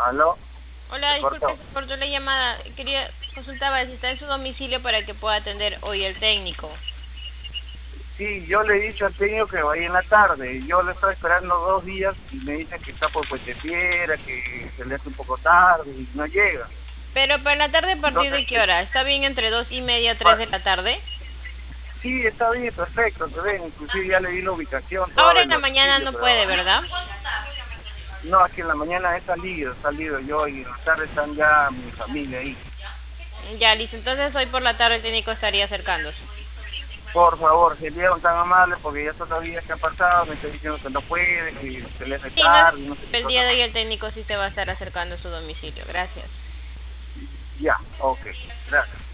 Aló, Hola, se disculpe, cortó. se cortó la llamada. Consultaba si está en su domicilio para que pueda atender hoy el técnico. Sí, yo le he dicho al técnico que vaya en la tarde. Yo le estoy esperando 2 días y me dice que está por Puente Piedra, que se le hace un poco tarde y no llega. Pero para la tarde, ¿a partir Entonces, de qué hora? ¿Está bien entre 2:30 3 pa- de la tarde? sí, está bien, perfecto, se ven. Inclusive ya le di la ubicación, todo Ahora el en la mañana domicilio, no pero puede, ¿verdad? no, aquí en la mañana he salido yo y en la tarde están ya mi familia ahí. Ya, listo. Entonces hoy por la tarde el técnico estaría acercándose. Por favor, sería tan amable porque ya son 2 días que han pasado, me está diciendo que no puede, que se le hace Sí, no tarde y no sé qué el día cosa de hoy más. el técnico sí se va a estar acercando a su domicilio. Gracias. Ya, ok, gracias.